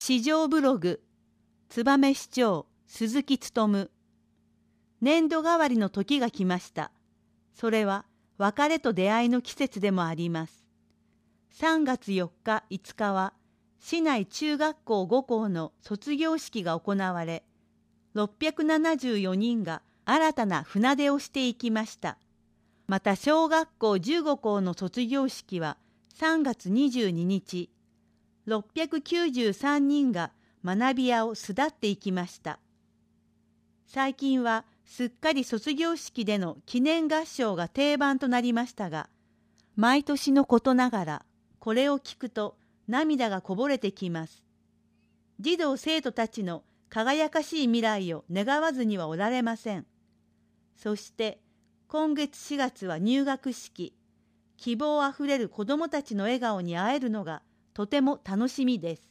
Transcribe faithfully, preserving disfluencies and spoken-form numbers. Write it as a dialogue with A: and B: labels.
A: 市場ブログ、燕市長、鈴木勉。年度替わりの時が来ました。それは別れと出会いの季節でもあります。さんがつよっか、いつかは、市内中学校ごこうの卒業式が行われ、ろっぴゃくななじゅうよにんが新たな船出をしていきました。また小学校じゅうごこうの卒業式はさんがつにじゅうににち、ろっぴゃくきゅうじゅうさんにんが学び舎を巣立っていきました。最近はすっかり卒業式での記念合唱が定番となりましたが、毎年のことながらこれを聞くと涙がこぼれてきます。児童生徒たちの輝かしい未来を願わずにはおられません。そして今月しがつは入学式。希望あふれる子どもたちの笑顔に会えるのがとても楽しみです。